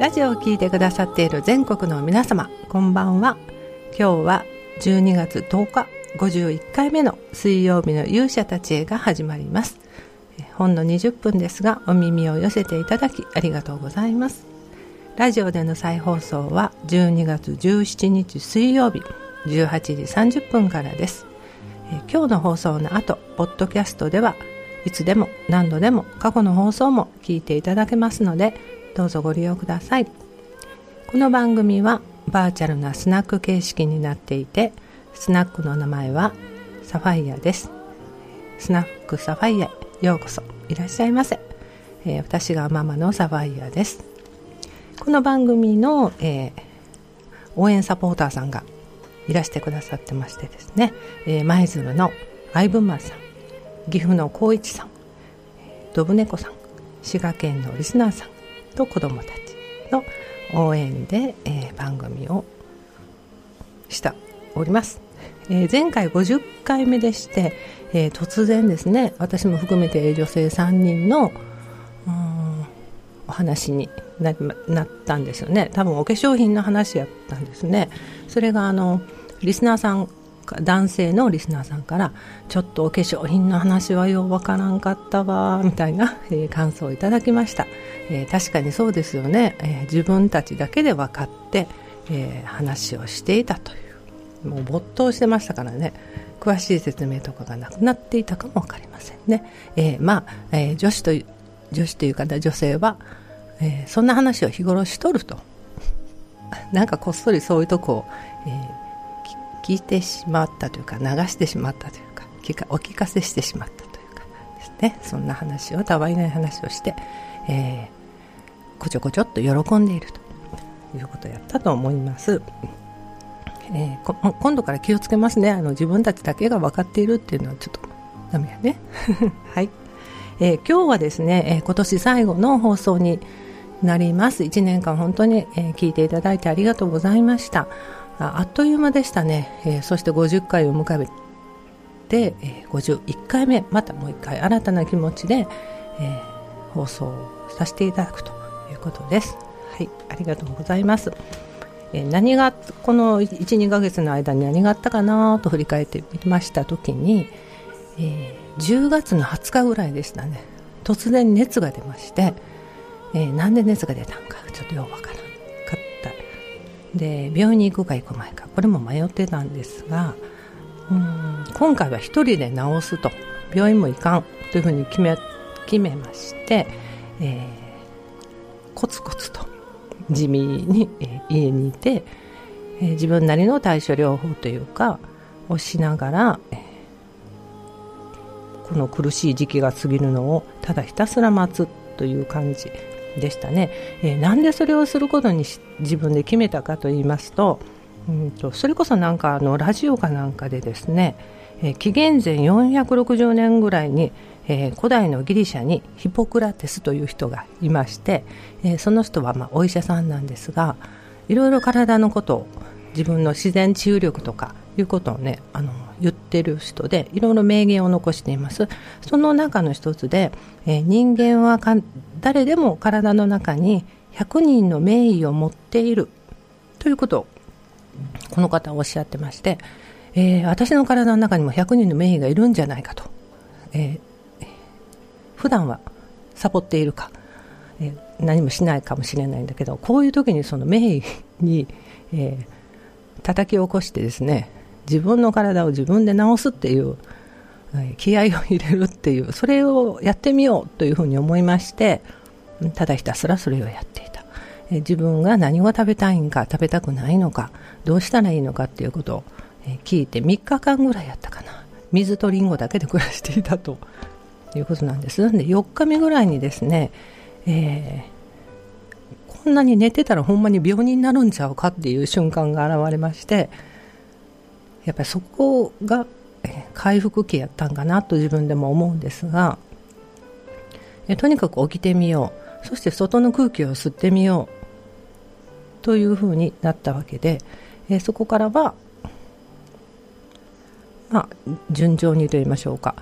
ラジオを聞いてくださっている全国の皆様、こんばんは。今日は12月10日51回目の水曜日の勇者たちへが始まります。ほんの20分ですがお耳を寄せていただきありがとうございます。ラジオでの再放送は12月17日水曜日18時30分からです。今日の放送の後、ポッドキャストではいつでも何度でも過去の放送も聞いていただけますので、どうぞご利用ください。この番組はバーチャルなスナック形式になっていて、スナックの名前はサファイアです。スナックサファイアへようこそいらっしゃいませ。私がママのサファイアです。この番組の、応援サポーターさんがいらしてくださってましてですね、舞鶴のアイブンマンさん、岐阜の光一さん、ドブネコさん、滋賀県のリスナーさんと子どもたちの応援で、番組をしております。前回50回目でして、突然ですね、私も含めて女性3人のお話に なったんですよね。多分お化粧品の話やったんですね。それがリスナーさん、男性のリスナーさんから、ちょっとお化粧品の話はようわからんかったわみたいな、感想をいただきました。確かにそうですよね。自分たちだけで分かって、話をしていたという、もう没頭してましたからね、詳しい説明とかがなくなっていたかも分かりませんね。女子というか女性は、そんな話を日頃しとるとなんかこっそりそういうとこを、聞いてしまったというか、流してしまったというか、お聞かせしてしまったというかですね、そんな話を、たわいない話をして、こちょこちょっと喜んでいるということをやったと思います。今度から気をつけますね。自分たちだけが分かっているっていうのはちょっとダメやねはい、今日はですね、今年最後の放送になります。1年間本当に、聞いていただいてありがとうございました。あっという間でしたね。そして50回を迎えて、51回目、またもう1回新たな気持ちで、放送させていただくということです。はい、ありがとうございます。何がこの 1,2 ヶ月の間に何があったかなと振り返ってみましたときに、10月の20日ぐらいでしたね。突然熱が出まして、なんで熱が出たのかちょっとよくわからなかったで、病院に行くか行く前か、これも迷ってたんですが、今回は一人で治すと、病院も行かんというふうに決めまして、コツコツと地味に、家にいて、自分なりの対処療法というかをしながら、この苦しい時期が過ぎるのをただひたすら待つという感じでしたね。なんでそれをすることに自分で決めたかと言いますと、それこそなんかラジオかなんかでですね、紀元前460年ぐらいに、古代のギリシャにヒポクラテスという人がいまして、その人はお医者さんなんですが、いろいろ体のことを、自分の自然治癒力とかいうことをね、言ってる人で、いろいろ名言を残しています。その中の一つで、人間は誰でも体の中に100人の名医を持っているということをこの方はおっしゃってまして、私の体の中にも100人の名医がいるんじゃないかと、普段はサボっているか、何もしないかもしれないんだけど、こういう時にその名医に、叩き起こしてですね、自分の体を自分で治すっていう、気合を入れるっていう、それをやってみようというふうに思いまして、ただひたすらそれをやっていた。自分が何を食べたいんか、食べたくないのか、どうしたらいいのかっていうことを聞いて、3日間ぐらいやったかな。水とリンゴだけで暮らしていたということなんです。で、4日目ぐらいにですね、こんなに寝てたらほんまに病人になるんちゃうかっていう瞬間が現れまして、やっぱりそこが回復期やったんかなと自分でも思うんですが、とにかく起きてみよう、そして外の空気を吸ってみようというふうになったわけで、そこからは、順調にと言いましょうか、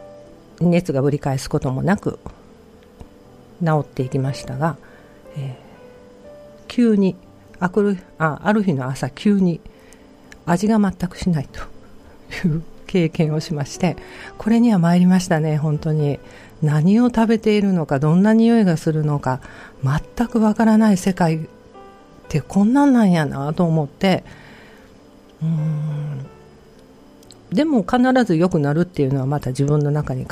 熱がぶり返すこともなく治っていきましたが、 急にある日の朝急に味が全くしないという経験をしまして、これには参りましたね。本当に何を食べているのか、どんな匂いがするのか全くわからない世界ってこんなんなんやなと思って、でも必ず良くなるっていうのはまた自分の中に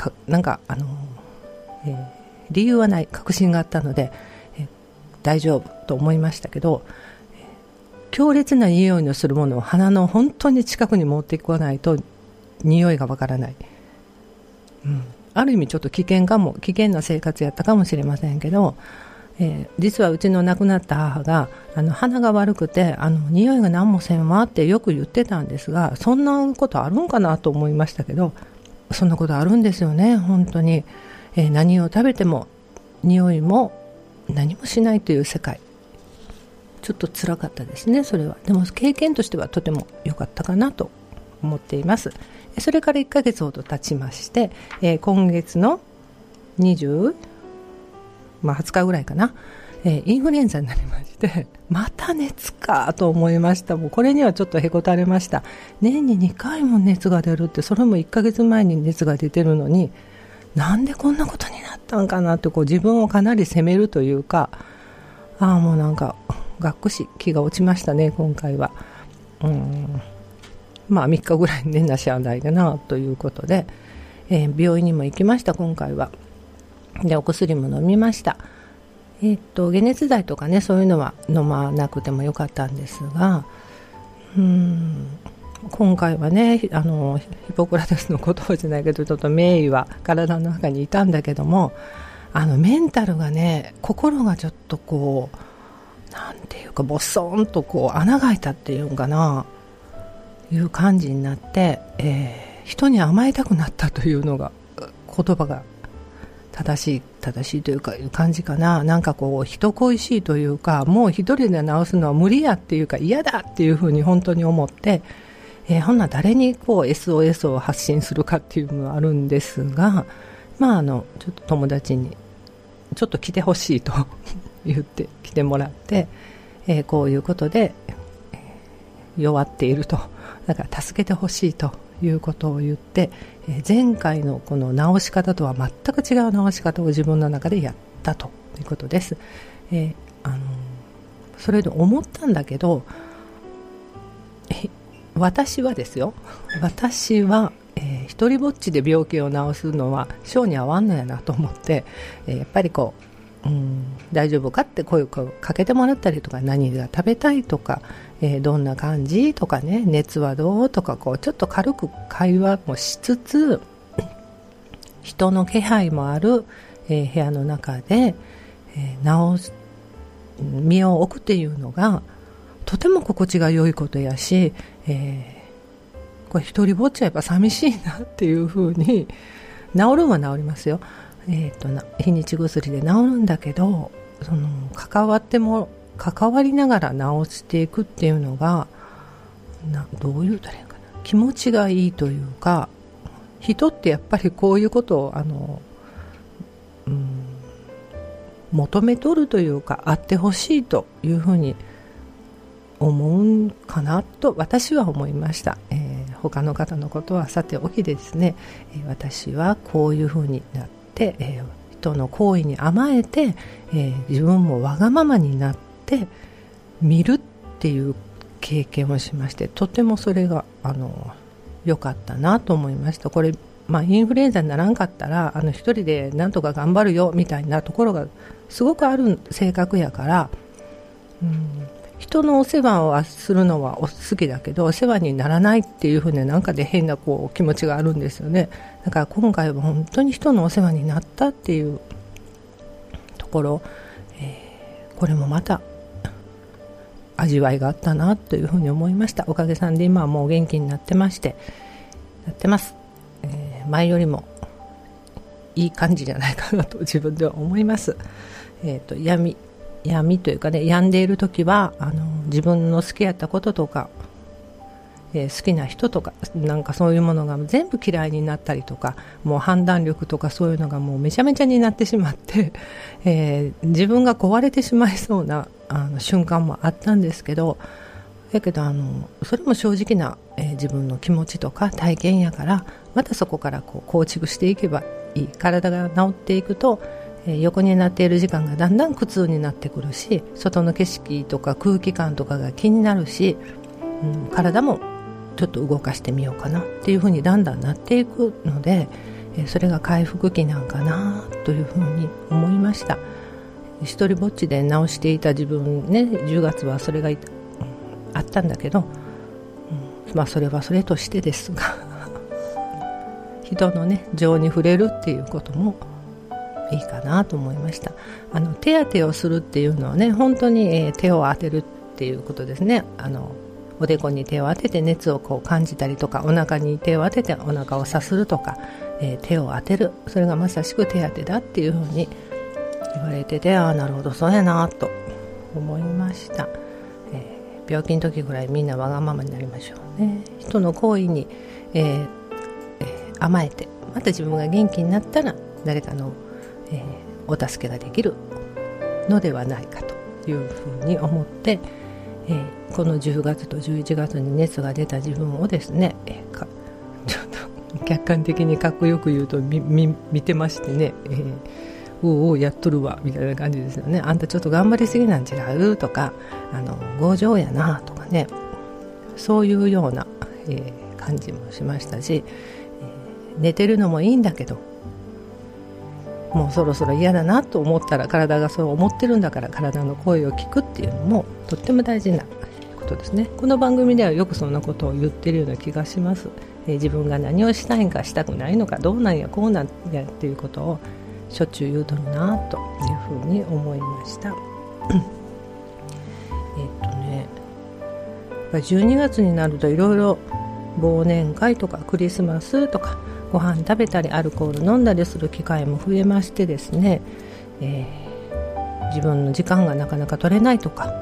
理由はない、確信があったので、大丈夫と思いましたけど、強烈な匂いのするものを鼻の本当に近くに持ってこないと匂いがわからない、ある意味ちょっと危険な生活やったかもしれませんけど、実はうちの亡くなった母が鼻が悪くて匂いが何もせんわってよく言ってたんですが、そんなことあるんかなと思いましたけど、そんなことあるんですよね。本当に、何を食べても匂いも何もしないという世界、ちょっと辛かったですね。それはでも経験としてはとても良かったかなと思っています。それから1ヶ月ほど経ちまして、今月の20日ぐらいかな、インフルエンザになりまして、また熱かと思いました。もうこれにはちょっとへこたれました。年に2回も熱が出るって、それも1ヶ月前に熱が出てるのに、なんでこんなことになったんかなって自分をかなり責めるというか、もうなんかがっくし気が落ちましたね、今回は。3日ぐらい寝なしゃあないかなということで、病院にも行きました。今回はでお薬も飲みました。解熱剤とかね、そういうのは飲まなくてもよかったんですが、今回はね、ヒポクラテスの言葉じゃないけど、ちょっと名医は体の中にいたんだけども、メンタルがね、心がちょっとなんていうかボソンと穴が開いたっていうかな、いう感じになって、人に甘えたくなったというのが言葉が正しいというかいう感じかな。なんか人恋しいというか、もう一人で治すのは無理やっていうか嫌だっていうふうに本当に思って、ほんな誰にSOS を発信するかっていうのはあるんですが、ちょっと友達にちょっと来てほしいと言って来てもらって、こういうことで、弱っていると、だから助けてほしいということを言って、前回のこの治し方とは全く違う治し方を自分の中でやったということです。それで思ったんだけど、私は一人ぼっちで病気を治すのは性に合わんのやなと思って、やっぱり大丈夫かって声をかけてもらったりとか、何が食べたいとか、どんな感じとかね、熱はどうとか、ちょっと軽く会話もしつつ、人の気配もある、部屋の中で、身を置くっていうのがとても心地が良いことやし、これ一人ぼっちはやっぱ寂しいなっていうふうに、治るんは治りますよ。日にち薬で治るんだけど、関わりながら治していくっていうのがどう言うたらいいかな、気持ちがいいというか、人ってやっぱりこういうことを求めとるというか、あってほしいというふうに思うんかなと私は思いました。他の方のことはさておきですね、私はこういうふうになって、人の行為に甘えて、自分もわがままになって見るっていう経験をしまして、とてもそれが良かったなと思いました。これ、インフルエンザにならんかったら一人でなんとか頑張るよみたいなところがすごくある性格やから、人のお世話をするのは好きだけど、お世話にならないっていうふうになんかで変な気持ちがあるんですよね。だから今回は本当に人のお世話になったっていうところ、これもまた味わいがあったなというふうに思いました。おかげさんで今はもう元気になってます。前よりもいい感じじゃないかなと自分では思います。闇というかね、病んでいる時は自分の好きやったこととか、好きな人とか、なんかそういうものが全部嫌いになったりとか、もう判断力とかそういうのがもうめちゃめちゃになってしまって、自分が壊れてしまいそうな瞬間もあったんですけど、だけどそれも正直な、自分の気持ちとか体験やから、またそこから構築していけばいい。体が治っていくと、横になっている時間がだんだん苦痛になってくるし、外の景色とか空気感とかが気になるし、体もちょっと動かしてみようかなっていうふうにだんだんなっていくので、それが回復期なんかなというふうに思いました。一人ぼっちで治していた自分ね、10月はそれがあったんだけど、それはそれとしてですが人のね情に触れるっていうこともいいかなと思いました。手当てをするっていうのはね、本当に、手を当てるっていうことですね。おでこに手を当てて熱を感じたりとか、お腹に手を当ててお腹をさするとか、手を当てる、それがまさしく手当てだっていうふうに言われてて、なるほどそうやなと思いました。病気の時ぐらいみんなわがままになりましょうね。人の行為に、甘えて、また自分が元気になったら誰かの、お助けができるのではないかというふうに思って、この10月と11月に熱が出た自分をですね、ちょっと客観的にかっこよく言うと 見てましてね、おうやっとるわみたいな感じですよね。あんたちょっと頑張りすぎなん違うとか、強情やなとかね、そういうような、感じもしましたし、寝てるのもいいんだけど、もうそろそろ嫌だなと思ったら、体がそう思ってるんだから体の声を聞くっていうのもとっても大事なことですね。この番組ではよくそんなことを言ってるような気がします。自分が何をしたいんかしたくないのか、どうなんやこうなんやっていうことをしょっちゅう言うとるなというふうに思いました。12月になるといろいろ忘年会とかクリスマスとかご飯食べたりアルコール飲んだりする機会も増えましてですね、自分の時間がなかなか取れないとか、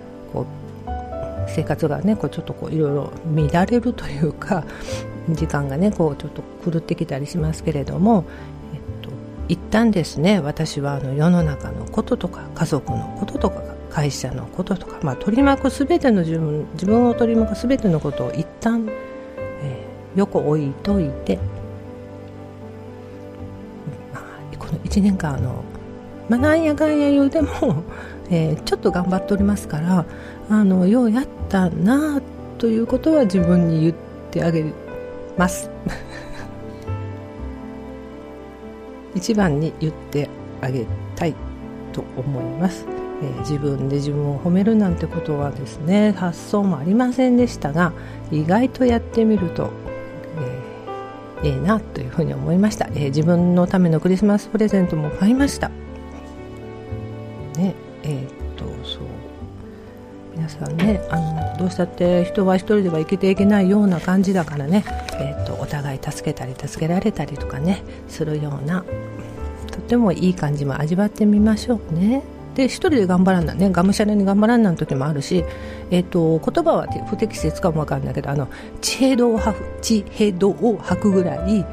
生活がねちょっといろいろ乱れるというか、時間がねちょっと狂ってきたりしますけれども、一旦ですね、私は世の中のこととか家族のこととか会社のこととか、取り巻くすべての自分を取り巻くすべてのことを一旦、横置いといて、この1年間なんやかんや言うでも、ちょっと頑張っておりますから、ようやったなということは自分に言ってあげます一番に言ってあげたいと思います。自分で自分を褒めるなんてことはですね、発想もありませんでしたが、意外とやってみるとなというふうに思いました。自分のためのクリスマスプレゼントも買いましたね。そう皆さんね、どうしたって人は一人では生きていけないような感じだからね、お互い助けたり助けられたりとかねするような、とてもいい感じも味わってみましょうね。で、一人で頑張らんなんね、がむしゃらに頑張らんなん時もあるし、言葉は不適切かもわかんないけど、地平道を吐くぐらい、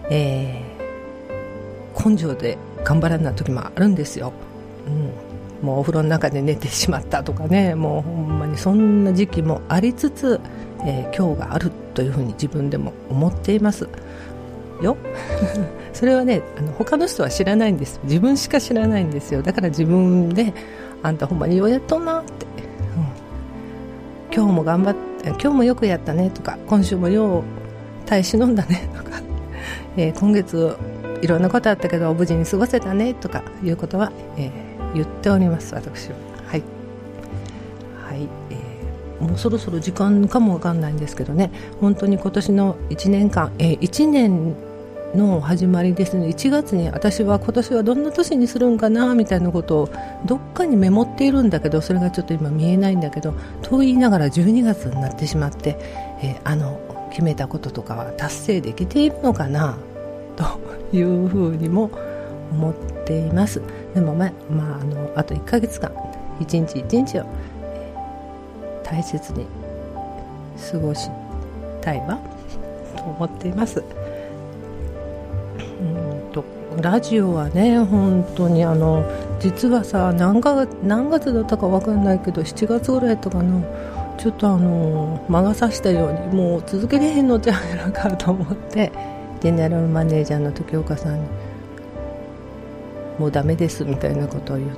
根性で頑張らんなん時もあるんですよ。もうお風呂の中で寝てしまったとかね、もうほんまにそんな時期もありつつ、今日があるというふうに自分でも思っていますよそれはね、他の人は知らないんです。自分しか知らないんですよ。だから自分で、あんたほんまにようやっとんなって、今日も頑張って、今日もよくやったねとか、今週もよう耐え忍んだねとか、今月いろんなことあったけど無事に過ごせたねとかいうことは、言っております、私は。はい、はい。もうそろそろ時間かもわかんないんですけどね、本当に今年の1年間、1年の始まりですね。1月に私は今年はどんな年にするんかなみたいなことをどっかにメモっているんだけど、それがちょっと今見えないんだけど、と言いながら12月になってしまって、決めたこととかは達成できているのかなというふうにも思っています。でもあと1ヶ月間一日一日を大切に過ごしたいわと思っています。 ラジオはね本当に実はさ何月だったか分かんないけど7月ぐらいとかのちょっと魔が差したようにもう続けれへんのじゃないかと思ってジェネラルマネージャーの時岡さんにもうダメですみたいなことを言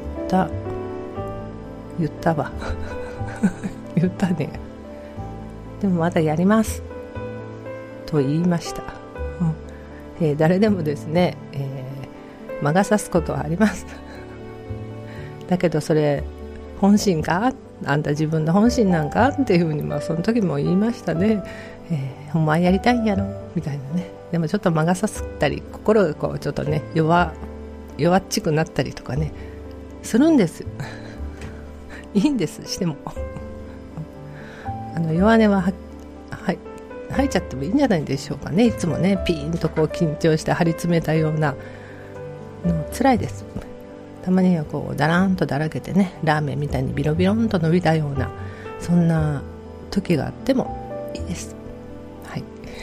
ったわ言ったね。でもまだやりますと言いました。誰でもですね、魔が差すことはありますだけどそれ本心か、あんた自分の本心なんかっていうふうに、その時も言いましたね。お前やりたいんやろみたいなね。でもちょっと魔が差すったり心がこうちょっとね弱っちくなったりとかねするんですいいんですしても弱音は吐いちゃってもいいんじゃないでしょうかね。いつもねピーンとこう緊張して張り詰めたようなの辛いです。たまにはこうだらんとだらけてねラーメンみたいにビロビロンと伸びたようなそんな時があってもいいです。はい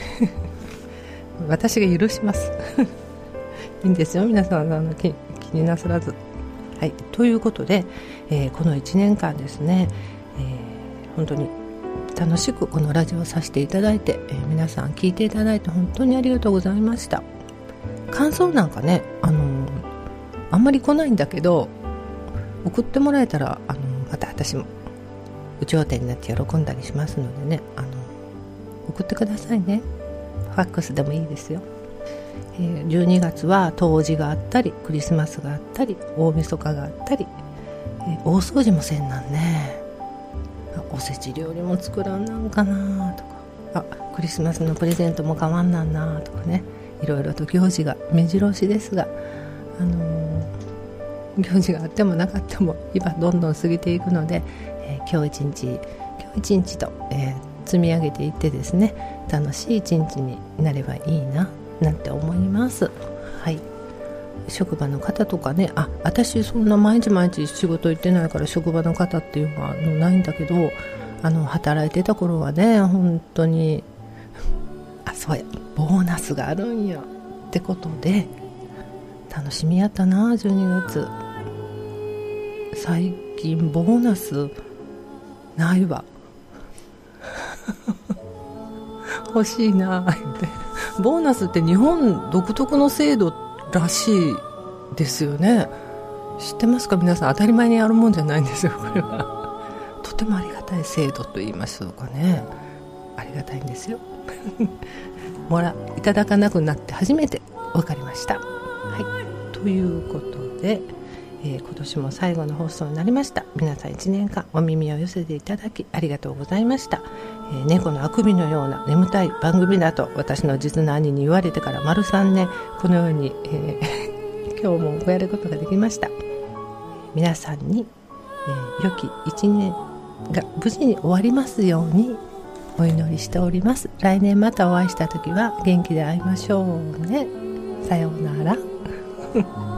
私が許しますいいんですよ皆さん気になさらず。はい、ということで、この1年間ですね、本当に楽しくこのラジオをさせていただいて、皆さん聞いていただいて本当にありがとうございました。感想なんかねあんまり来ないんだけど送ってもらえたらまた私も有頂天になって喜んだりしますのでね送ってくださいね。ファックスでもいいですよ。12月は冬至があったりクリスマスがあったり大晦日があったり、大掃除もせんなんね。おせち料理も作らんなんかなとかクリスマスのプレゼントも買わんなんなとかねいろいろと行事が目白押しですが行事があってもなかったも今どんどん過ぎていくので、今日一日と、積み上げていってですね楽しい一日になればいいななんて思います。はい、職場の方とかね私そんな毎日仕事行ってないから職場の方っていうのはないんだけど働いてた頃はね本当にそうやボーナスがあるんやってことで楽しみやったな。12月最近ボーナスないわ欲しいなってボーナスって日本独特の制度らしいですよね。知ってますか皆さん。当たり前にあるもんじゃないんですよこれは。とてもありがたい制度と言いましょうかね。ありがたいんですよいただかなくなって初めて分かりました。はい、ということで、今年も最後の放送になりました。皆さん1年間お耳を寄せていただきありがとうございました。猫のあくびのような眠たい番組だと私の実の兄に言われてから丸3年このように、今日もやることができました。皆さんに、良き1年が無事に終わりますようにお祈りしております。来年またお会いした時は元気で会いましょうね。さようなら